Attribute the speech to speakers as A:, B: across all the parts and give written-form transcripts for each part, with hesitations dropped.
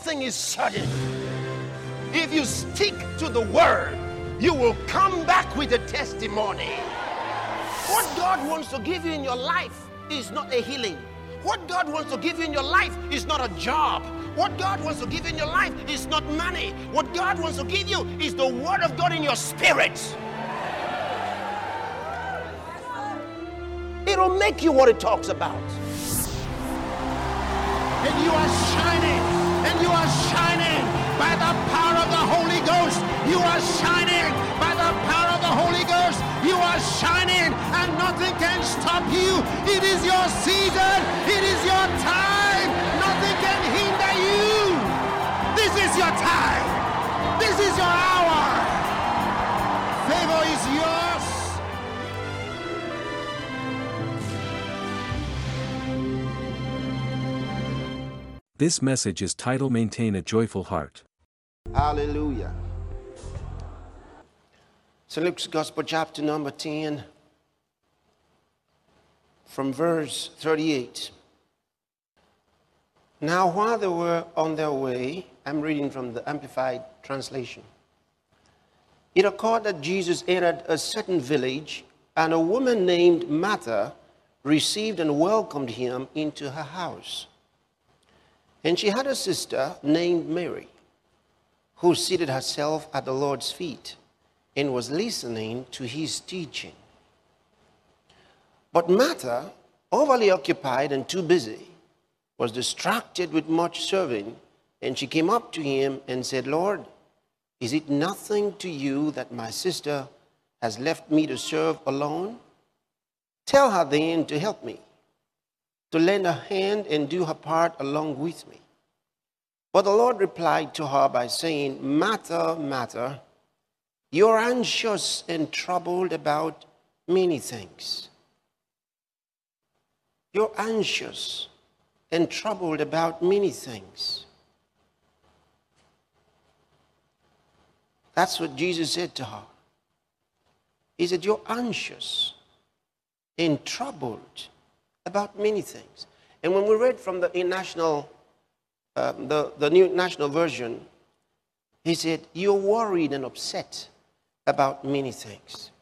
A: thing is certain. If you stick to the word, you will come back with a testimony. What God wants to give you in your life is not a healing. What God wants to give you in your life is not a job. What God wants to give you in your life is not money. What God wants to give you is the word of God in your spirit. It'll make you what it talks about. And you are shining. And you are shining by the power of the Holy Ghost. You are shining by the power of the Holy Ghost. You are shining and nothing can stop you. It is your season. It is your time. Nothing can hinder you. This is your time. This is your hour. Favor is yours.
B: This message is titled Maintain a Joyful Heart.
A: Hallelujah. St. Luke's Gospel, chapter number 10, from verse 38. Now, while they were on their way, I'm reading from the Amplified Translation. It occurred that Jesus entered a certain village, and a woman named Martha received and welcomed him into her house. And she had a sister named Mary, who seated herself at the Lord's feet and was listening to his teaching. But Martha, overly occupied and too busy, was distracted with much serving, and she came up to him and said, Lord, is it nothing to you that my sister has left me to serve alone? Tell her then to help me, to lend a hand and do her part along with me. But the Lord replied to her by saying, Martha, Martha, you're anxious and troubled about many things. You're anxious and troubled about many things. That's what Jesus said to her. He said, you're anxious and troubled about many things. And when we read from the New National Version, he said, you're worried and upset about many things.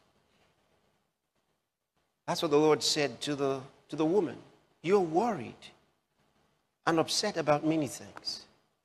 A: That's what the Lord said to the woman. You're worried and upset about many things.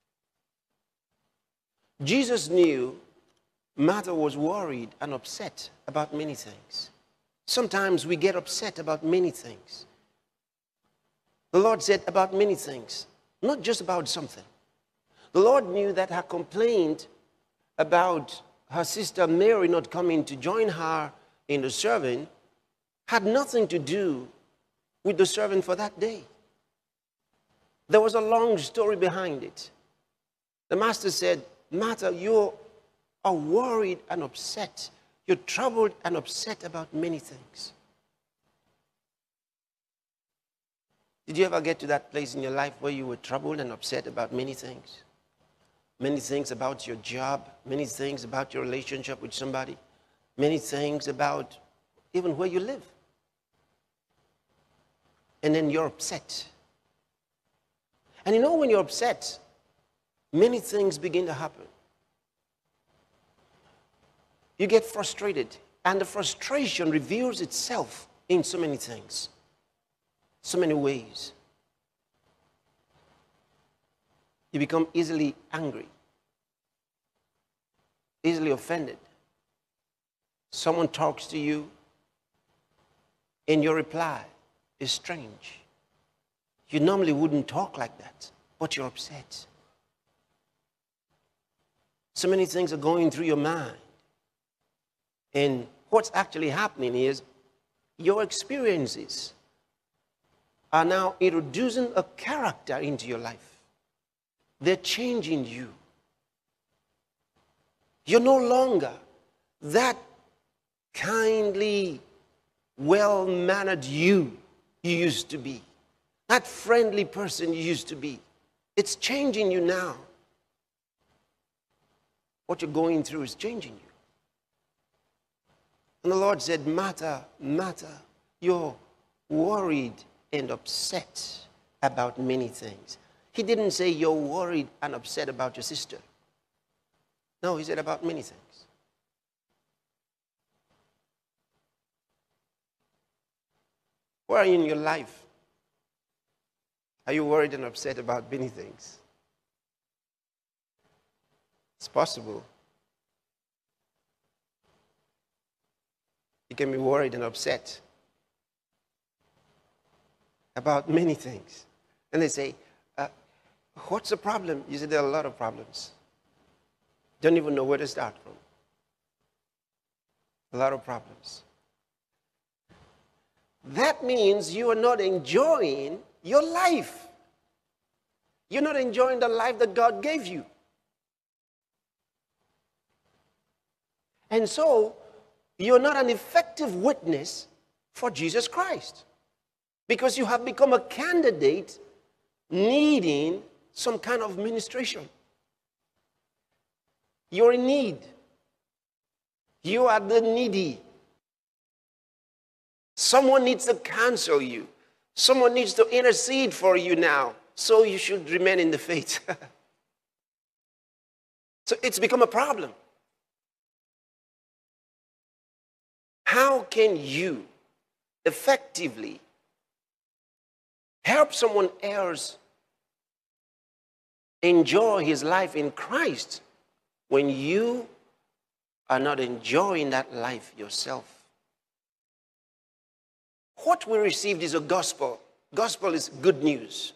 A: Jesus knew Martha was worried and upset about many things. Sometimes we get upset about many things. The Lord said about many things, not just about something. The Lord knew that her complaint about her sister Mary not coming to join her in the serving had nothing to do with the serving for that day. There was a long story behind it. The master said, Martha, you are worried and upset. You're troubled and upset about many things. Did you ever get to that place in your life where you were troubled and upset about many things? Many things about your job, many things about your relationship with somebody, many things about even where you live. And then you're upset. And you know, when you're upset, many things begin to happen. You get frustrated, and the frustration reveals itself in so many things, so many ways. You become easily angry, easily offended. Someone talks to you, and your reply is strange. You normally wouldn't talk like that, but you're upset. So many things are going through your mind. And what's actually happening is your experiences are now introducing a character into your life. They're changing you. You're no longer that kindly, well-mannered you used to be. That friendly person you used to be. It's changing you now. What you're going through is changing you. And the Lord said, Martha, Martha, you're worried and upset about many things. He didn't say you're worried and upset about your sister. No, he said about many things. Where are you in your life? Are you worried and upset about many things? It's possible. You can be worried and upset about many things. And they say, what's the problem? You say, there are a lot of problems. Don't even know where to start from. A lot of problems. That means you are not enjoying your life. You're not enjoying the life that God gave you. And so, you're not an effective witness for Jesus Christ. Because you have become a candidate needing some kind of ministration. You're in need. You are the needy. Someone needs to counsel you. Someone needs to intercede for you now. So you should remain in the faith. So it's become a problem. How can you effectively help someone else enjoy his life in Christ when you are not enjoying that life yourself? What we received is a gospel. Gospel is good news.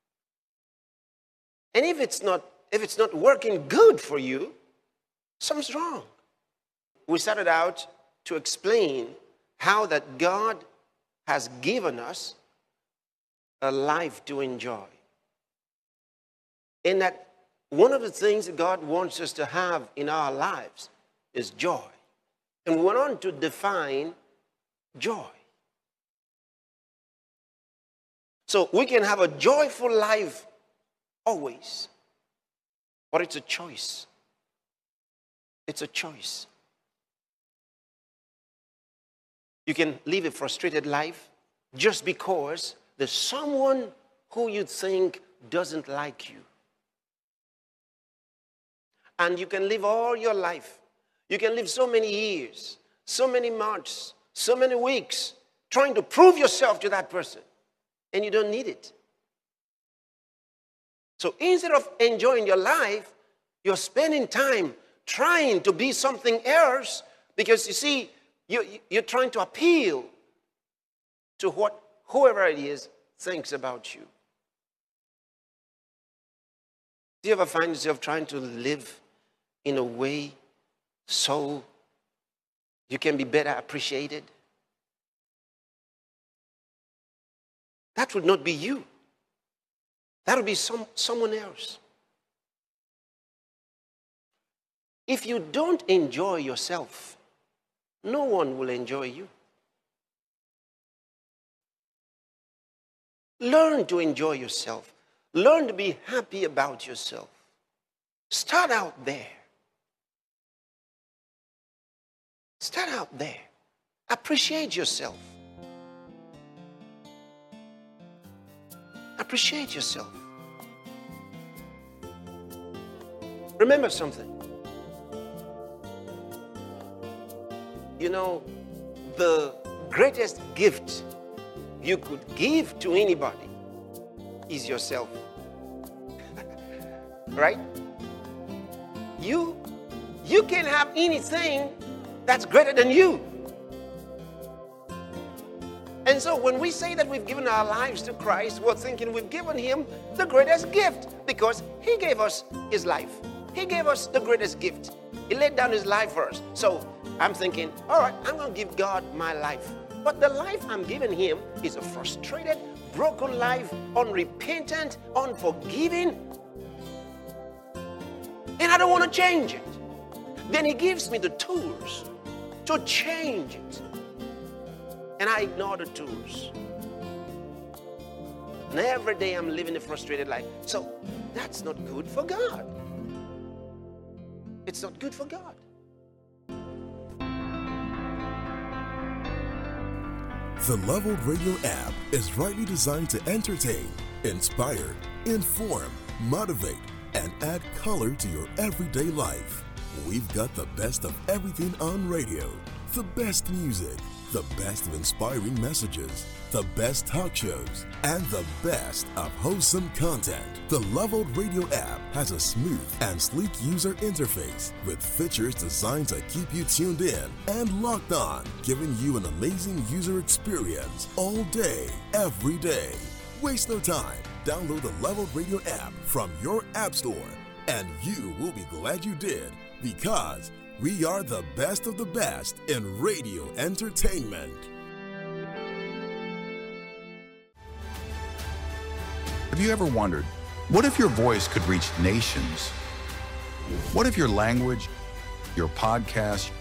A: And if it's not working good for you, something's wrong. We started out to explain how that God has given us a life to enjoy. And that one of the things that God wants us to have in our lives is joy. And we went on to define joy. So we can have a joyful life always, but it's a choice. It's a choice. You can live a frustrated life just because there's someone who you think doesn't like you. And you can live all your life. You can live so many years, so many months, so many weeks trying to prove yourself to that person. And you don't need it. So instead of enjoying your life, you're spending time trying to be something else because you see, you're trying to appeal to what whoever it is thinks about you. Do you ever find yourself trying to live in a way so you can be better appreciated? That would not be you. That would be someone else. If you don't enjoy yourself, no one will enjoy you. Learn to enjoy yourself. Learn to be happy about yourself. Start out there. Start out there. Appreciate yourself. Appreciate yourself. Remember something. You know, the greatest gift you could give to anybody is yourself. Right? You can't have anything that's greater than you. And so when we say that we've given our lives to Christ, we're thinking we've given him the greatest gift because he gave us his life. He gave us the greatest gift. He laid down his life for us. So I'm thinking, all right, I'm going to give God my life. But the life I'm giving him is a frustrated, broken life, unrepentant, unforgiving. And I don't want to change it. Then he gives me the tools to change it. And I ignore the tools. And every day I'm living a frustrated life. So that's not good for God. It's not good for God.
C: The Leveled Radio app is rightly designed to entertain, inspire, inform, motivate, and add color to your everyday life. We've got the best of everything on radio. The best music, the best of inspiring messages, the best talk shows, and the best of wholesome content. The Leveled Radio app has a smooth and sleek user interface with features designed to keep you tuned in and locked on, giving you an amazing user experience all day, every day. Waste no time. Download the Leveled Radio app from your app store, and you will be glad you did, because we are the best of the best in radio entertainment.
D: Have you ever wondered, what if your voice could reach nations? What if your language, your podcast,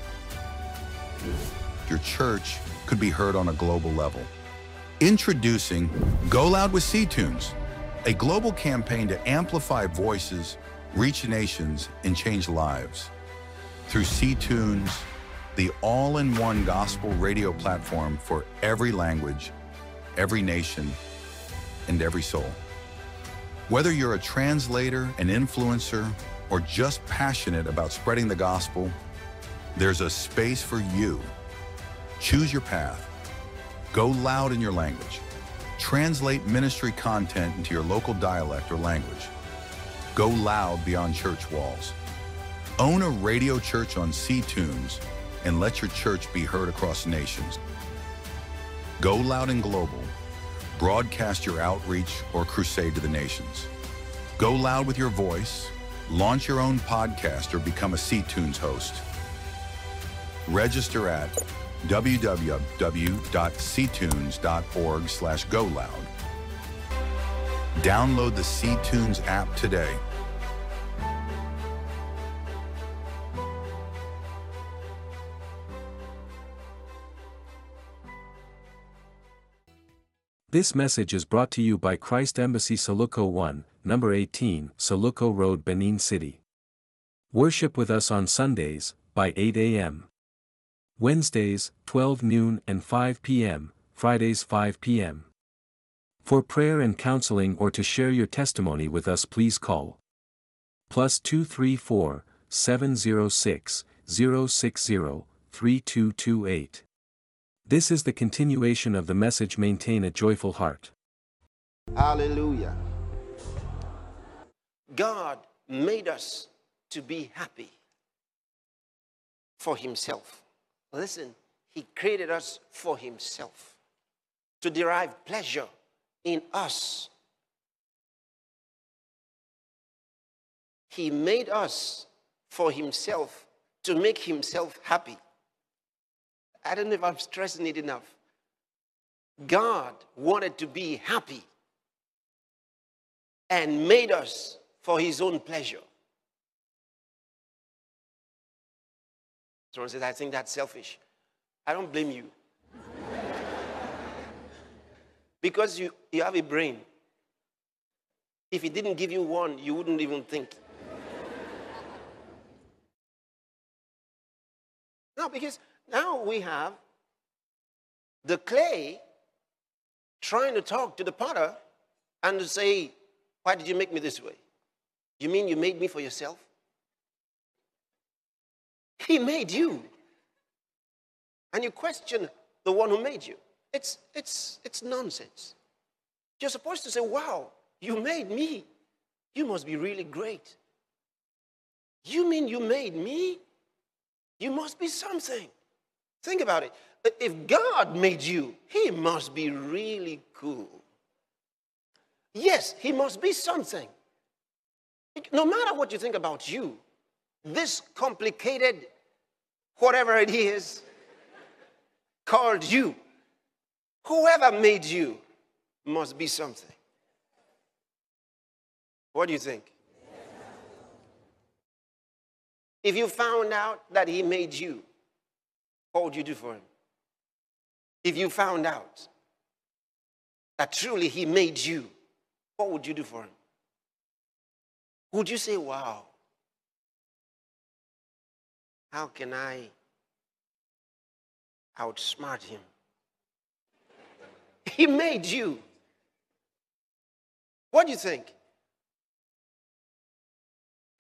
D: your church could be heard on a global level? Introducing Go Loud with C-Tunes, a global campaign to amplify voices, reach nations, and change lives. Through C-Tunes, the all-in-one gospel radio platform for every language, every nation, and every soul. Whether you're a translator, an influencer, or just passionate about spreading the gospel, there's a space for you. Choose your path. Go loud in your language. Translate ministry content into your local dialect or language. Go loud beyond church walls. Own a radio church on C-Tunes and let your church be heard across nations. Go loud and global. Broadcast your outreach or crusade to the nations. Go loud with your voice. Launch your own podcast or become a C-Tunes host. Register at www.ctunes.org/goloud. Download the C-Tunes app today.
B: This message is brought to you by Christ Embassy Saluco 1, number 18, Saluco Road, Benin City. Worship with us on Sundays, by 8 a.m. Wednesdays, 12 noon and 5 p.m., Fridays 5 p.m. For prayer and counseling or to share your testimony with us, please call +234 706 060 3228. This is the continuation of the message, Maintain a Joyful Heart.
A: Hallelujah. God made us to be happy for himself. Listen, he created us for himself, to derive pleasure in us. He made us for himself to make himself happy. I don't know if I'm stressing it enough. God wanted to be happy and made us for his own pleasure. Someone says, I think that's selfish. I don't blame you. Because you have a brain. If he didn't give you one, you wouldn't even think. No, because now we have the clay trying to talk to the potter and to say, why did you make me this way? You mean you made me for yourself? He made you. And you question the one who made you. It's nonsense. You're supposed to say, wow, you made me. You must be really great. You mean you made me? You must be something. Think about it. If God made you, he must be really cool. Yes, he must be something. No matter what you think about you, this complicated, whatever it is, called you, whoever made you must be something. What do you think? If you found out that he made you, what would you do for him? If you found out that truly he made you, what would you do for him? Would you say, wow, how can I outsmart him? He made you. What do you think?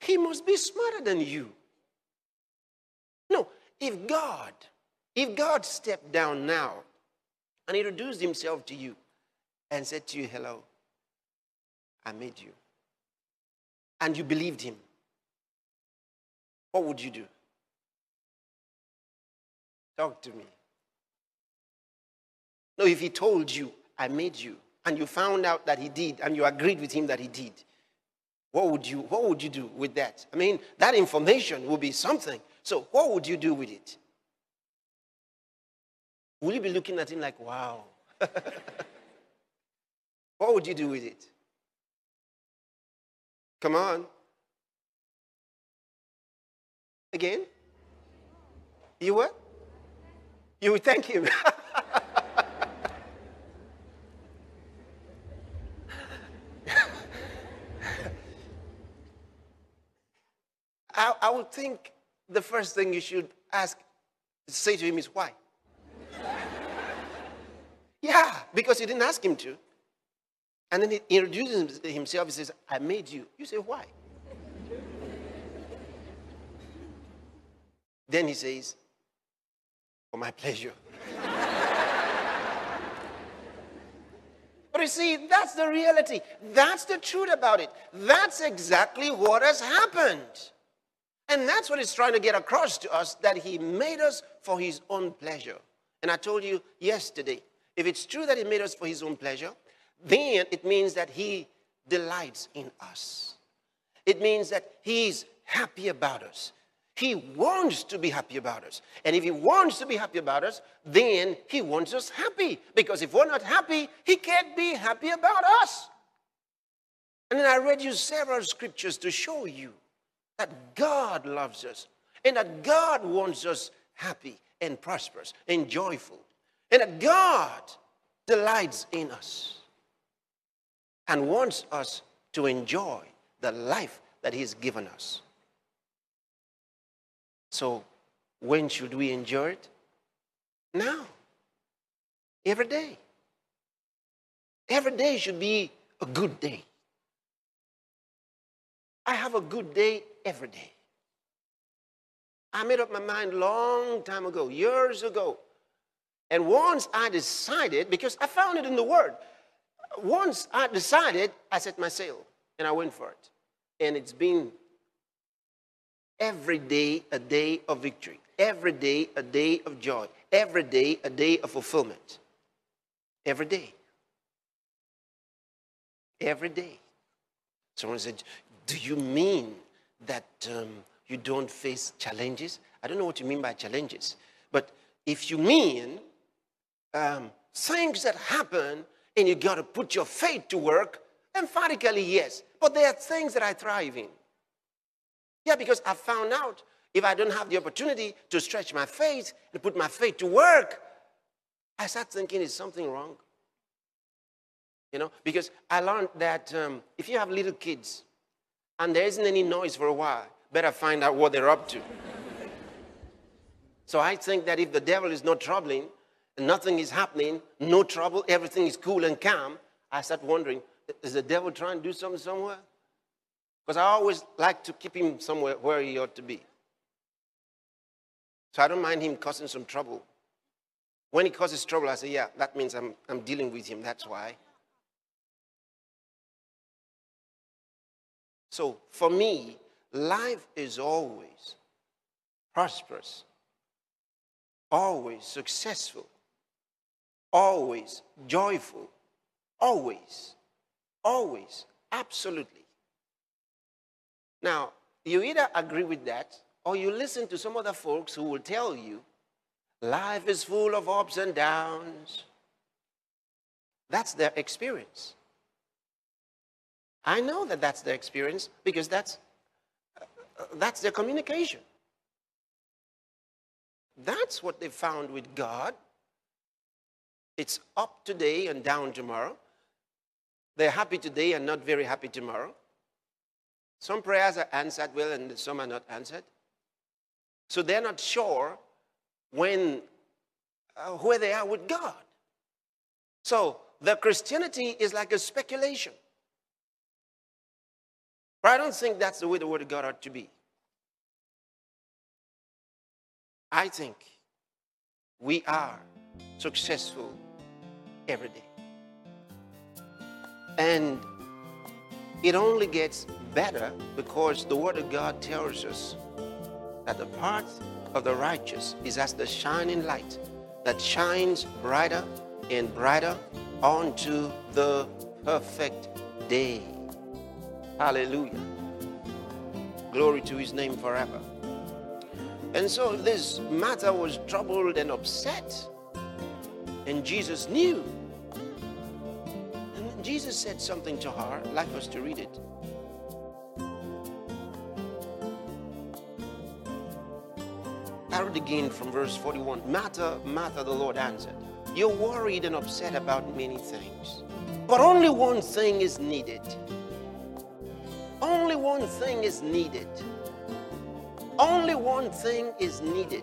A: he must be smarter than you. No, if God stepped down now and introduced himself to you and said to you, hello, I made you, and you believed him, what would you do? Talk to me. No, if he told you, I made you, and you found out that he did, and you agreed with him that he did, what would you do with that? I mean, that information will be something. So what would you do with it? Will you be looking at him like, wow? What would you do with it? Come on. Again? You what? You would thank him. I would think the first thing you should say to him is why? Yeah, because you didn't ask him to. And then he introduces himself, he says, I made you. You say, why? Then he says, for my pleasure. But you see, that's the reality. That's the truth about it. That's exactly what has happened. And that's what he's trying to get across to us, that he made us for his own pleasure. And I told you yesterday, if it's true that he made us for his own pleasure, then it means that he delights in us. It means that he's happy about us. He wants to be happy about us. And if he wants to be happy about us, then he wants us happy. Because if we're not happy, he can't be happy about us. And then I read you several scriptures to show you that God loves us and that God wants us happy and prosperous and joyful. And that God delights in us and wants us to enjoy the life that he's given us. So when should we enjoy it? Now. Every day. Every day should be a good day. I have a good day every day. I made up my mind long time ago, years ago. And once I decided, because I found it in the Word, once I decided, I set my sail and I went for it. And it's been every day a day of victory. Every day a day of joy. Every day a day of fulfillment. Every day. Every day. Someone said, do you mean that you don't face challenges? I don't know what you mean by challenges. But if you mean things that happen and you got to put your faith to work, emphatically yes. But there are things that I thrive in. Yeah, because I found out if I don't have the opportunity to stretch my faith and put my faith to work, I start thinking, is something wrong? You know, because I learned that if you have little kids and there isn't any noise for a while, better find out what they're up to. So I think that if the devil is not troubling, and nothing is happening, no trouble, everything is cool and calm, I start wondering, is the devil trying to do something somewhere? Because I always like to keep him somewhere where he ought to be. So I don't mind him causing some trouble. When he causes trouble, I say, yeah, that means I'm dealing with him, that's why. So for me, life is always prosperous, always successful, always joyful, always, always, absolutely. Now, you either agree with that or you listen to some other folks who will tell you life is full of ups and downs. That's their experience. I know that that's their experience because that's their communication. That's what they found with God. It's up today and down tomorrow. They're happy today and not very happy tomorrow. Some prayers are answered well and some are not answered. So they're not sure where they are with God. So the Christianity is like a speculation. But I don't think that's the way the Word of God ought to be. I think we are successful every day. And it only gets better because the Word of God tells us that the path of the righteous is as the shining light that shines brighter and brighter onto the perfect day. Hallelujah. Glory to his name forever. And so this Martha was troubled and upset. And Jesus knew. And Jesus said something to her. I'd like us to read it. I'll read again from verse 41. Martha, Martha, the Lord answered, you're worried and upset about many things, but only one thing is needed. Only one thing is needed. Only one thing is needed.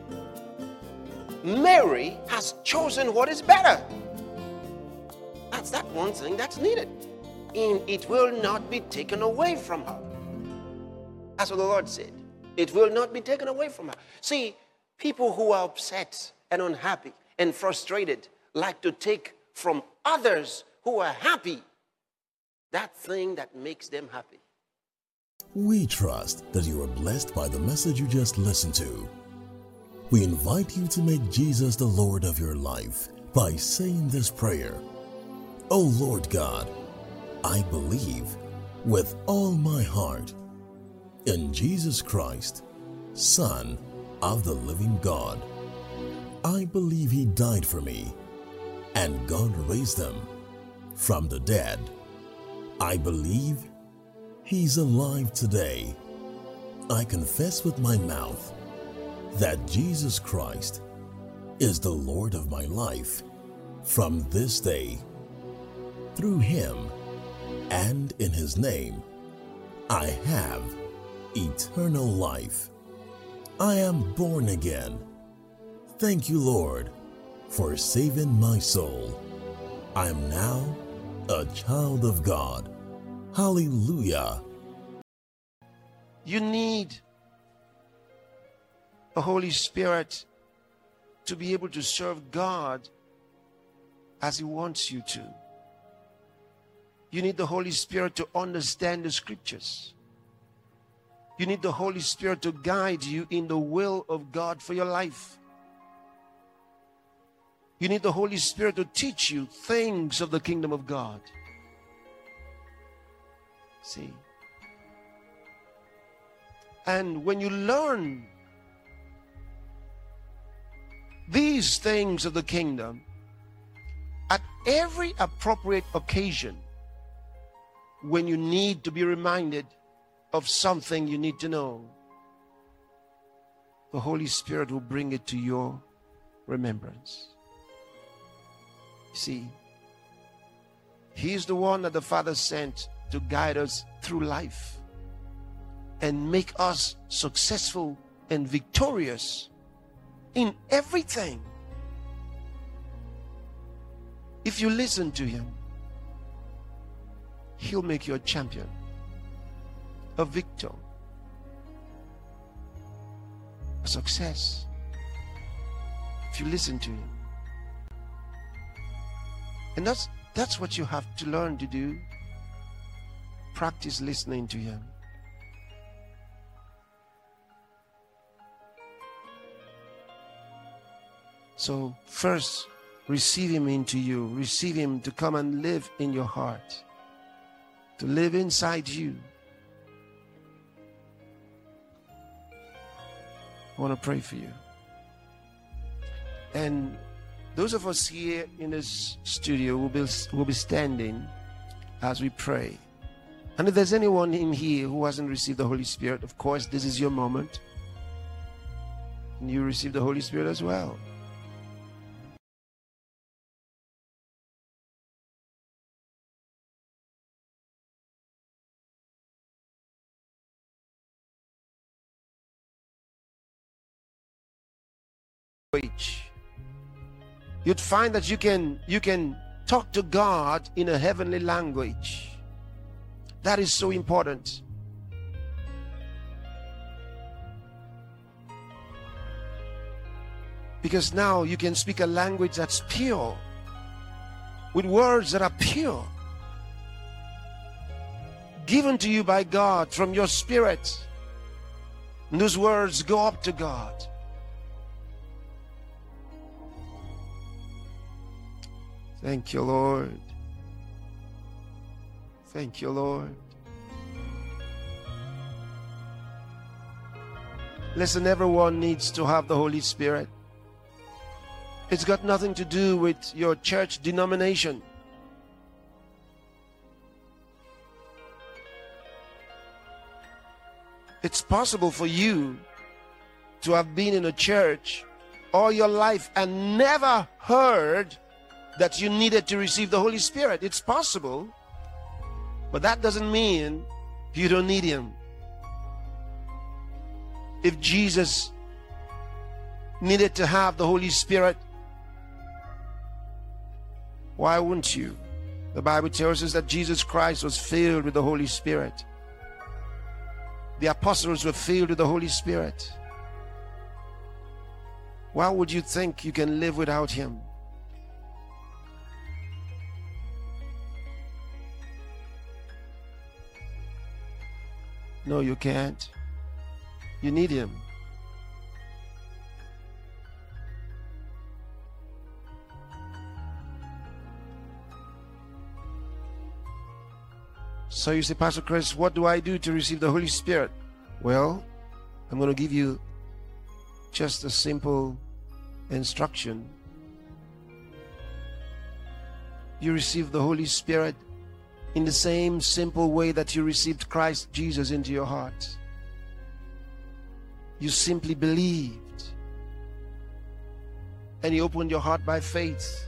A: Mary has chosen what is better. That's that one thing that's needed. And it will not be taken away from her. That's what the Lord said. It will not be taken away from her. See, people who are upset and unhappy and frustrated like to take from others who are happy that thing that makes them happy.
C: We trust that you are blessed by the message you just listened to. We invite you to make Jesus the Lord of your life by saying this prayer. Oh Lord God, I believe with all my heart in Jesus Christ, Son of the living God. I believe he died for me and God raised him from the dead. I believe he's alive today. I confess with my mouth that Jesus Christ is the Lord of my life from this day. Through him and in his name, I have eternal life. I am born again. Thank you, Lord, for saving my soul. I am now a child of God. Hallelujah.
A: You need the Holy Spirit to be able to serve God as he wants you to. You need the Holy Spirit to understand the scriptures. You need the Holy Spirit to guide you in the will of God for your life. You need the Holy Spirit to teach you things of the kingdom of God. See? And when you learn these things of the kingdom, at every appropriate occasion, when you need to be reminded of something you need to know, the Holy Spirit will bring it to your remembrance. See, he's the one that the Father sent to guide us through life and make us successful and victorious in everything. If you listen to him, he'll make you a champion, a victor, a success. If you listen to him. And that's what you have to learn to do. Practice listening to him. So first, receive him into you. Receive him to come and live in your heart, to live inside you. I want to pray for you. And those of us here in this studio will be standing as we pray. And if there's anyone in here who hasn't received the Holy Spirit, of course, this is your moment. And you receive the Holy Spirit as well. You'd find that you can talk to God in a heavenly language. That is so important. Because now you can speak a language that's pure, with words that are pure, given to you by God from your spirit. And those words go up to God. Thank you, Lord. Thank you, Lord. Listen, everyone needs to have the Holy Spirit. It's got nothing to do with your church denomination. It's possible for you to have been in a church all your life and never heard that you needed to receive the Holy Spirit. It's possible, but that doesn't mean you don't need Him. If Jesus needed to have the Holy Spirit, why wouldn't you? The Bible tells us that Jesus Christ was filled with the Holy Spirit. The apostles were filled with the Holy Spirit. Why would you think you can live without Him? No, you can't. You need Him. So you say, Pastor Chris, what do I do to receive the Holy Spirit? Well, I'm going to give you just a simple instruction. You receive the Holy Spirit in the same simple way that you received Christ Jesus into your heart. You simply believed, and you opened your heart by faith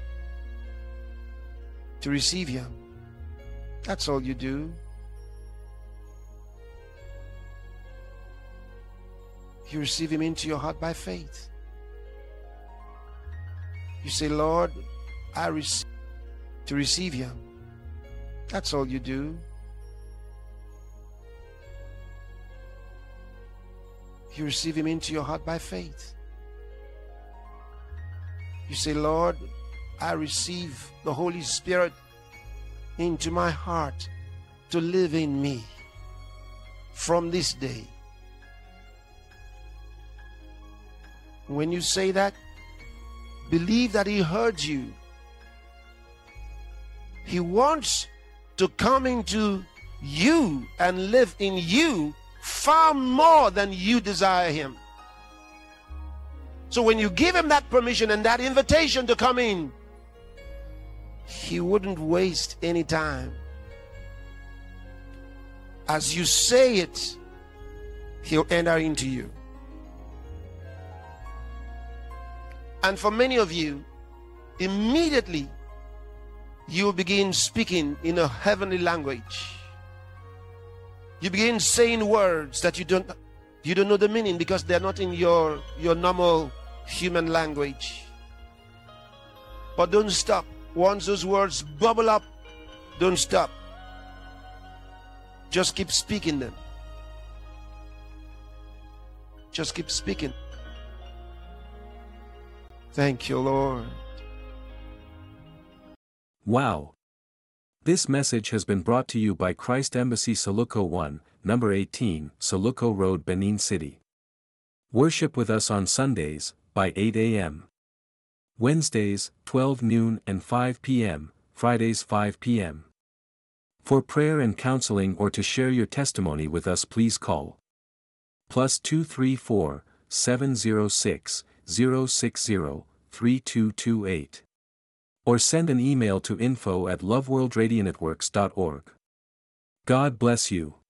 A: to receive Him. That's all you do. You receive Him into your heart by faith. You say, Lord, I receive to receive Him. That's all you do. You receive Him into your heart by faith. You say, Lord, I receive the Holy Spirit into my heart to live in me from this day. When you say that, believe that He heard you. He wants to come into you and live in you far more than you desire Him. So when you give Him that permission and that invitation to come in, He wouldn't waste any time. As you say it, He'll enter into you. And for many of you, immediately you will begin speaking in a heavenly language. You begin saying words that you don't know the meaning because they're not in your normal human language. But don't stop. Once those words bubble up, don't stop. Just keep speaking them. Just keep speaking. Thank you, Lord.
B: Wow! This message has been brought to you by Christ Embassy Soluco 1, number 18, Soluco Road, Benin City. Worship with us on Sundays, by 8 a.m. Wednesdays, 12 noon and 5 p.m., Fridays 5 p.m. For prayer and counseling or to share your testimony with us, please call +234 706 060 3228. Or send an email to info@loveworldradionetworks.org. God bless you.